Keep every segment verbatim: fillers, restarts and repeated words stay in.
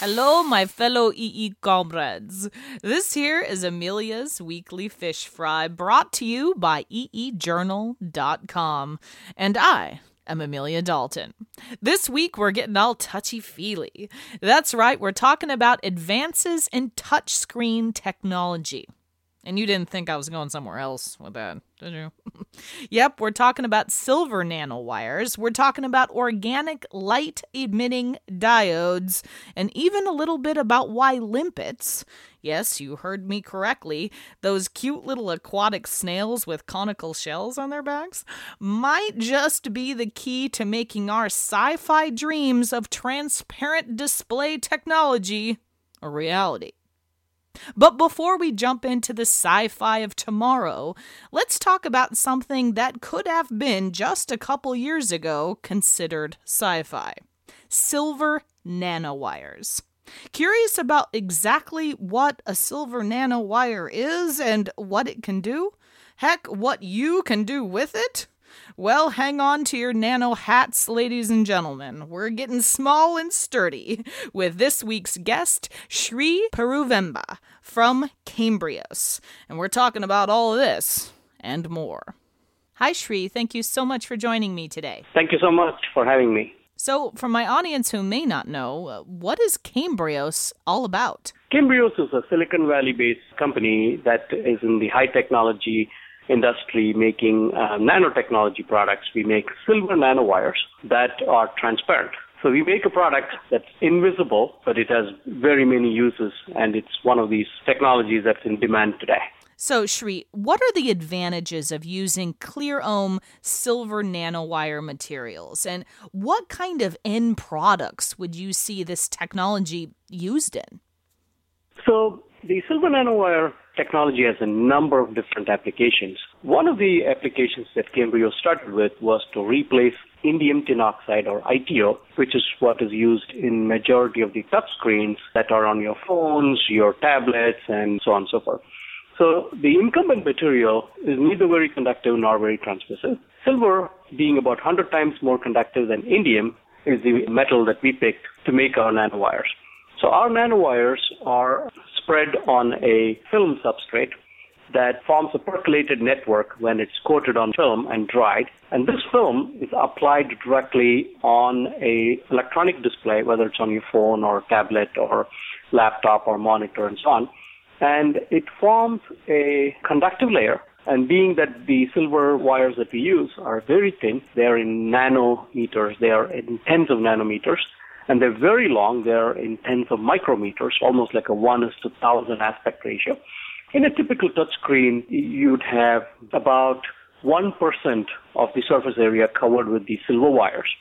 Hello, my fellow E E comrades. This here is Amelia's Weekly Fish Fry, brought to you by E E journal dot com. And I am Amelia Dalton. This week, we're getting all touchy-feely. That's right, we're talking about advances in touchscreen technology. And you didn't think I was going somewhere else with that, did you? Yep, we're talking about silver nanowires. We're talking about organic light-emitting diodes, and even a little bit about why limpets, yes, you heard me correctly, those cute little aquatic snails with conical shells on their backs, might just be the key to making our sci-fi dreams of transparent display technology a reality. But before we jump into the sci-fi of tomorrow, let's talk about something that could have been, just a couple years ago, considered sci-fi. Silver nanowires. Curious about exactly what a silver nanowire is and what it can do? Heck, what you can do with it? Well, hang on to your nano hats, ladies and gentlemen. We're getting small and sturdy with this week's guest, Sri Peruvemba from Cambrios. And we're talking about all of this and more. Hi, Sri. Thank you so much for joining me today. Thank you so much for having me. So, for my audience who may not know, uh, what is Cambrios all about? Cambrios is a Silicon Valley-based company that is in the high technology industry making uh, nanotechnology products. We make silver nanowires that are transparent. So we make a product that's invisible, but it has very many uses, and it's one of these technologies that's in demand today. So, Sri, what are the advantages of using clear-ohm silver nanowire materials, and what kind of end products would you see this technology used in? So the silver nanowire technology has a number of different applications. One of the applications that Cambrios started with was to replace indium tin oxide, or I T O, which is what is used in majority of the touchscreens that are on your phones, your tablets, and so on and so forth. So the incumbent material is neither very conductive nor very transmissive. Silver, being about one hundred times more conductive than indium, is the metal that we picked to make our nanowires. So our nanowires are spread on a film substrate that forms a percolated network when it's coated on film and dried. And this film is applied directly on a electronic display, whether it's on your phone or tablet or laptop or monitor and so on. And it forms a conductive layer. And being that the silver wires that we use are very thin, they're in nanometers, they are in tens of nanometers, and they're very long, they're in tens of micrometers, almost like a one is to one thousand aspect ratio. In a typical touchscreen, you'd have about one percent of the surface area covered with the silver wires,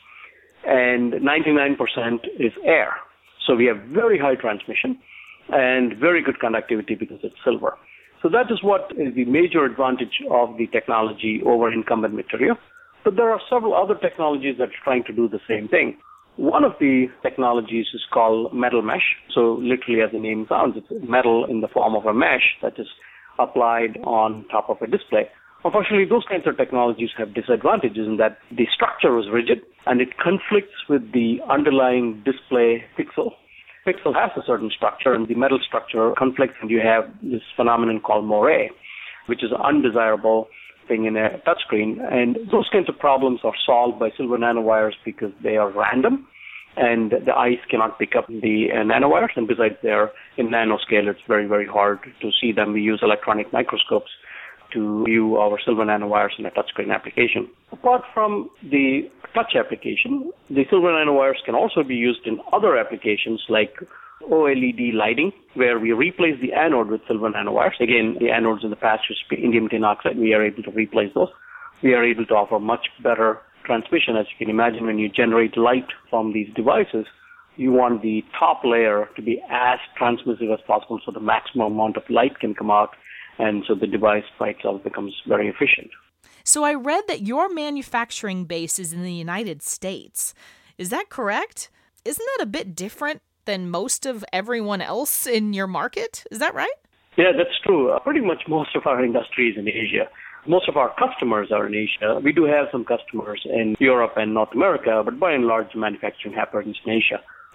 and ninety-nine percent is air. So we have very high transmission and very good conductivity because it's silver. So that is what is the major advantage of the technology over incumbent material. But there are several other technologies that are trying to do the same thing. One of the technologies is called metal mesh. So literally, as the name sounds, it's metal in the form of a mesh that is applied on top of a display. Unfortunately, those kinds of technologies have disadvantages in that the structure is rigid and it conflicts with the underlying display pixel. Pixel has a certain structure, and the metal structure conflicts, and you have this phenomenon called moire, which is an undesirable thing in a touchscreen. And those kinds of problems are solved by silver nanowires because they are random, and the eyes cannot pick up the uh, nanowires. And besides, they're in nanoscale. It's very, very hard to see them. We use electronic microscopes to view our silver nanowires in a touchscreen application. Apart from the touch application, the silver nanowires can also be used in other applications like O L E D lighting, where we replace the anode with silver nanowires. Again, the anodes in the past used to be indium tin oxide. We are able to replace those. We are able to offer much better transmission. As you can imagine, when you generate light from these devices, you want the top layer to be as transmissive as possible so the maximum amount of light can come out, and so the device by itself becomes very efficient. So I read that your manufacturing base is in the United States. Is that correct? Isn't that a bit different than most of everyone else in your market? Is that right? Yeah, that's true. Uh, pretty much most of our industry is in Asia. Most of our customers are in Asia. We do have some customers in Europe and North America, but by and large, manufacturing happens in Asia.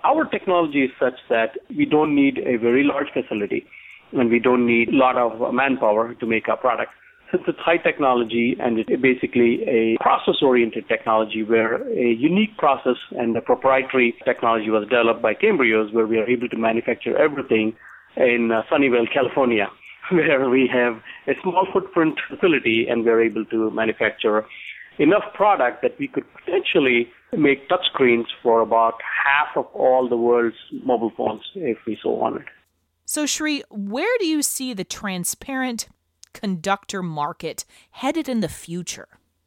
Our technology is such that we don't need a very large facility and we don't need a lot of manpower to make our product. Since it's high technology and it's basically a process-oriented technology where a unique process and a proprietary technology was developed by Cambrios, where we are able to manufacture everything in uh, Sunnyvale, California, where we have a small footprint facility and we're able to manufacture enough product that we could potentially make touchscreens for about half of all the world's mobile phones if we so wanted. So, Shri, where do you see the transparent conductor market headed in the future?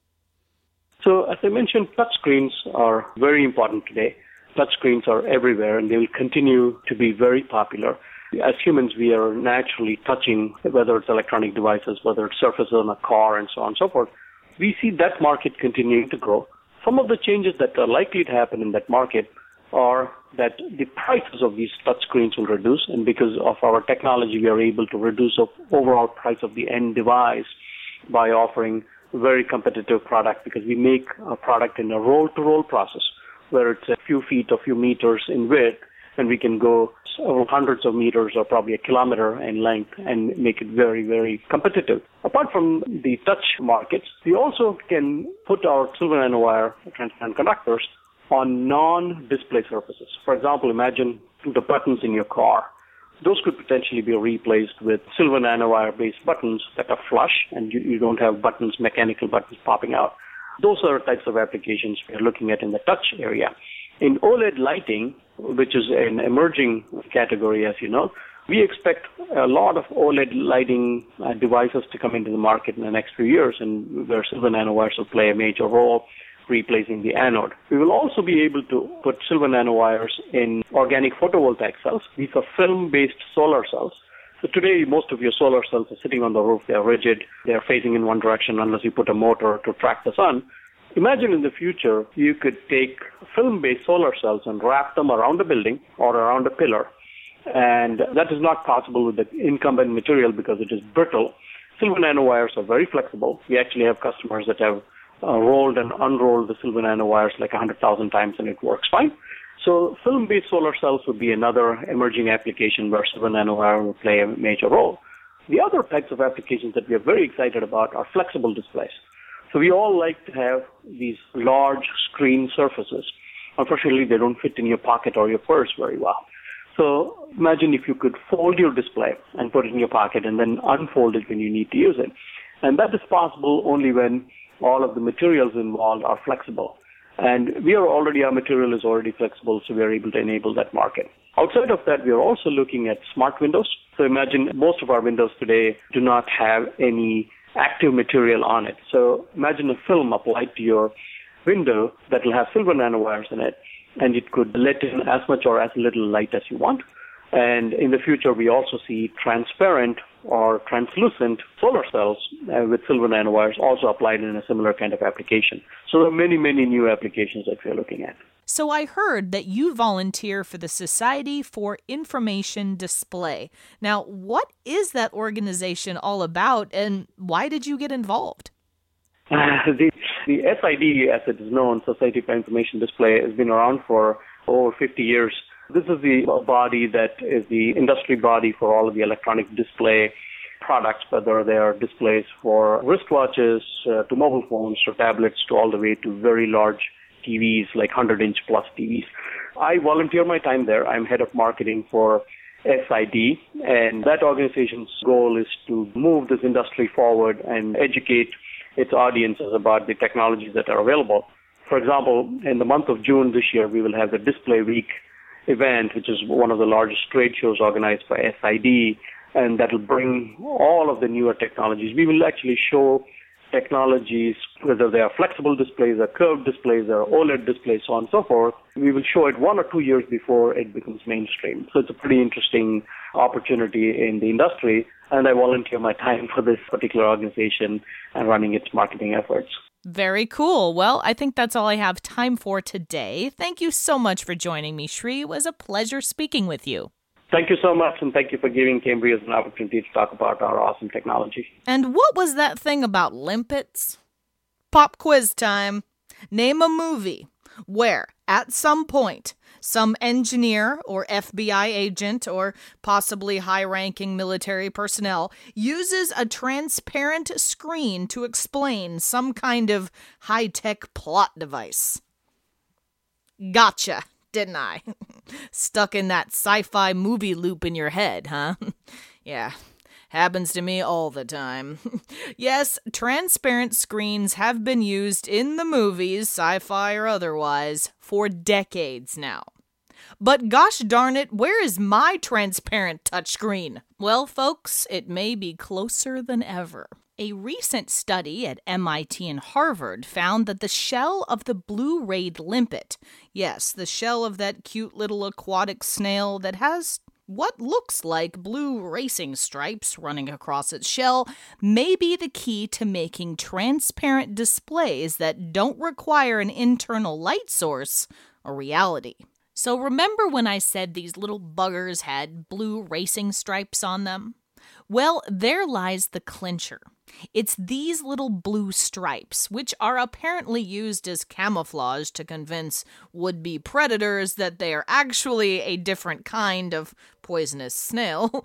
So, as I mentioned, touchscreens are very important today. Touchscreens are everywhere and they will continue to be very popular. As humans, we are naturally touching, whether it's electronic devices, whether it's surfaces on a car, and so on and so forth. We see that market continuing to grow. Some of the changes that are likely to happen in that market are that the prices of these touchscreens will reduce, and because of our technology, we are able to reduce the overall price of the end device by offering a very competitive product, because we make a product in a roll-to-roll process, where it's a few feet or few meters in width, and we can go several hundreds of meters or probably a kilometer in length and make it very, very competitive. Apart from the touch markets, we also can put our silver nanowire transparent conductors on non-display surfaces. For example, imagine the buttons in your car. Those could potentially be replaced with silver nanowire-based buttons that are flush, and you, you don't have buttons, mechanical buttons popping out. Those are types of applications we're looking at in the touch area. In OLED lighting, which is an emerging category, as you know, we expect a lot of OLED lighting uh, devices to come into the market in the next few years, and where silver nanowires will play a major role, replacing the anode. We will also be able to put silver nanowires in organic photovoltaic cells. These are film-based solar cells. So today, most of your solar cells are sitting on the roof. They are rigid. They are facing in one direction unless you put a motor to track the sun. Imagine in the future, you could take film-based solar cells and wrap them around a building or around a pillar. And that is not possible with the incumbent material because it is brittle. Silver nanowires are very flexible. We actually have customers that have uh, rolled and unrolled the silver nanowires like one hundred thousand times, and it works fine. So film-based solar cells would be another emerging application where silver nanowire will play a major role. The other types of applications that we are very excited about are flexible displays. So we all like to have these large screen surfaces. Unfortunately, they don't fit in your pocket or your purse very well. So imagine if you could fold your display and put it in your pocket and then unfold it when you need to use it. And that is possible only when all of the materials involved are flexible. And we are already, our material is already flexible, so we are able to enable that market. Outside of that, we are also looking at smart windows. So imagine most of our windows today do not have any active material on it. So imagine a film applied to your window that will have silver nanowires in it, and it could let in as much or as little light as you want. And in the future, we also see transparent or translucent solar cells uh, with silver nanowires also applied in a similar kind of application. So there are many, many new applications that we're looking at. So I heard that you volunteer for the Society for Information Display. Now, what is that organization all about, and why did you get involved? Uh, the, the S I D, as it is known, Society for Information Display, has been around for over fifty years. This is the body that is the industry body for all of the electronic display products, whether they are displays for wristwatches, uh, to mobile phones, or tablets, to all the way to very large T Vs, like one hundred inch plus T Vs. I volunteer my time there. I'm head of marketing for S I D, and that organization's goal is to move this industry forward and educate its audiences about the technologies that are available. For example, in the month of June this year, we will have the Display Week event, which is one of the largest trade shows organized by S I D, and that will bring all of the newer technologies. We will actually show technologies, whether they are flexible displays or curved displays or OLED displays, so on and so forth. We will show it one or two years before it becomes mainstream. So it's a pretty interesting opportunity in the industry, and I volunteer my time for this particular organization and running its marketing efforts. Very cool. Well, I think that's all I have time for today. Thank you so much for joining me, Shri. It was a pleasure speaking with you. Thank you so much, and thank you for giving Cambrios an opportunity to talk about our awesome technology. And what was that thing about limpets? Pop quiz time. Name a movie where, at some point, some engineer or F B I agent or possibly high-ranking military personnel uses a transparent screen to explain some kind of high-tech plot device. Gotcha, didn't I? Stuck in that sci-fi movie loop in your head, huh? Yeah. Happens to me all the time. Yes, transparent screens have been used in the movies, sci-fi or otherwise, for decades now. But gosh darn it, where is my transparent touchscreen? Well, folks, it may be closer than ever. A recent study at M I T and Harvard found that the shell of the blue-rayed limpet, yes, the shell of that cute little aquatic snail that has what looks like blue racing stripes running across its shell, may be the key to making transparent displays that don't require an internal light source a reality. So remember when I said these little buggers had blue racing stripes on them? Well, there lies the clincher. It's these little blue stripes, which are apparently used as camouflage to convince would-be predators that they are actually a different kind of poisonous snail,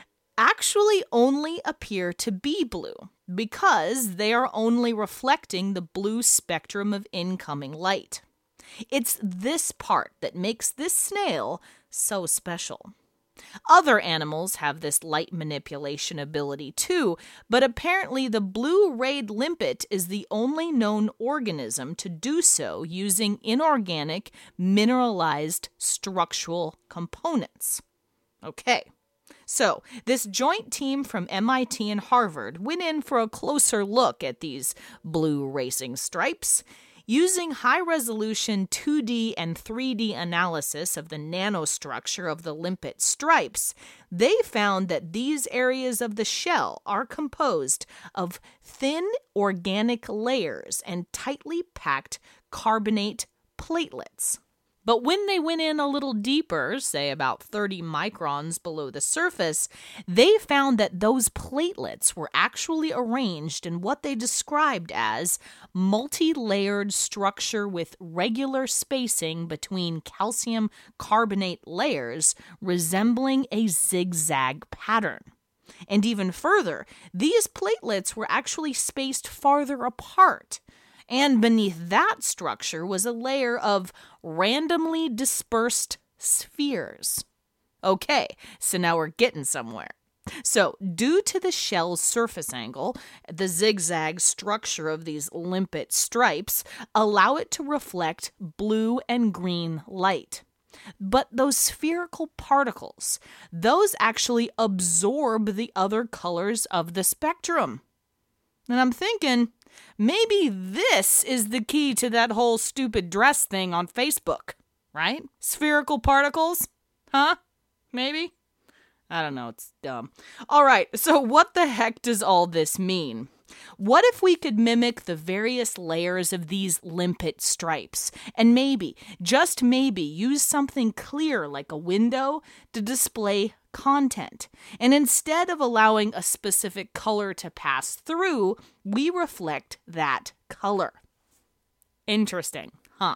actually only appear to be blue because they are only reflecting the blue spectrum of incoming light. It's this part that makes this snail so special. Other animals have this light manipulation ability too, but apparently the blue-rayed limpet is the only known organism to do so using inorganic, mineralized structural components. Okay, so this joint team from M I T and Harvard went in for a closer look at these blue racing stripes. Using high-resolution two D and three D analysis of the nanostructure of the limpet stripes, they found that these areas of the shell are composed of thin organic layers and tightly packed carbonate platelets. But when they went in a little deeper, say about thirty microns below the surface, they found that those platelets were actually arranged in what they described as multi-layered structure with regular spacing between calcium carbonate layers, resembling a zigzag pattern. And even further, these platelets were actually spaced farther apart. And beneath that structure was a layer of randomly dispersed spheres. Okay, so now we're getting somewhere. So, due to the shell's surface angle, the zigzag structure of these limpet stripes allow it to reflect blue and green light. But those spherical particles, those actually absorb the other colors of the spectrum. And I'm thinking, maybe this is the key to that whole stupid dress thing on Facebook, right? Spherical particles? Huh? Maybe? I don't know, it's dumb. All right, so what the heck does all this mean? What if we could mimic the various layers of these limpet stripes and maybe, just maybe, use something clear like a window to display content? And instead of allowing a specific color to pass through, we reflect that color. Interesting, huh?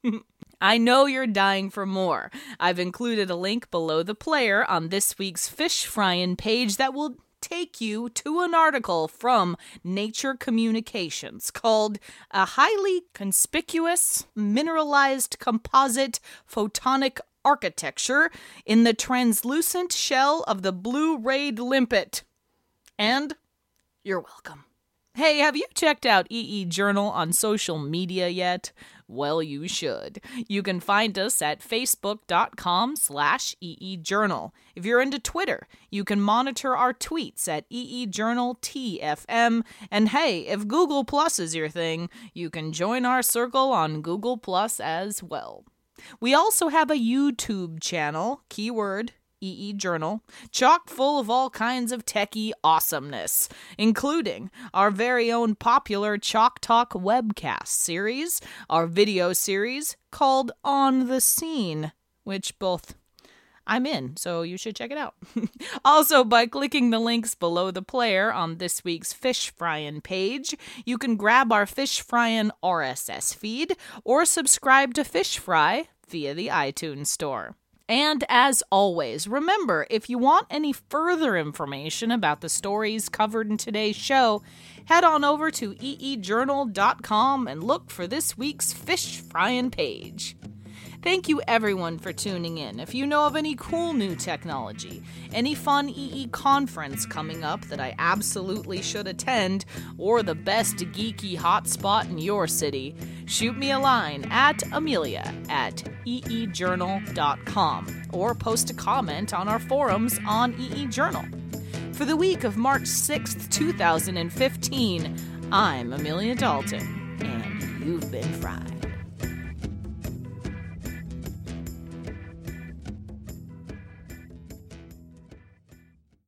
I know you're dying for more. I've included a link below the player on this week's Fish Fryin' page that will take you to an article from Nature Communications called A Highly Conspicuous Mineralized Composite Photonic Architecture in the Translucent Shell of the Blue-rayed Limpet. And you're welcome. Hey, have you checked out E E Journal on social media yet? Well, you should. You can find us at facebook.com slash eejournal. If you're into Twitter, you can monitor our tweets at eejournaltfm. And hey, if Google Plus is your thing, you can join our circle on Google Plus as well. We also have a YouTube channel, keyword E E Journal, chock full of all kinds of techie awesomeness, including our very own popular Chalk Talk webcast series, our video series called On the Scene, which both I'm in, so you should check it out. Also, by clicking the links below the player on this week's Fish Fryin' page, you can grab our Fish Fryin' R S S feed or subscribe to Fish Fry via the iTunes Store. And as always, remember, if you want any further information about the stories covered in today's show, head on over to e e journal dot com and look for this week's Fish Fryin' page. Thank you everyone for tuning in. If you know of any cool new technology, any fun E E conference coming up that I absolutely should attend, or the best geeky hotspot in your city, shoot me a line at Amelia at e e journal dot com or post a comment on our forums on E E Journal. For the week of March sixth, two thousand fifteen, I'm Amelia Dalton, and you've been fried.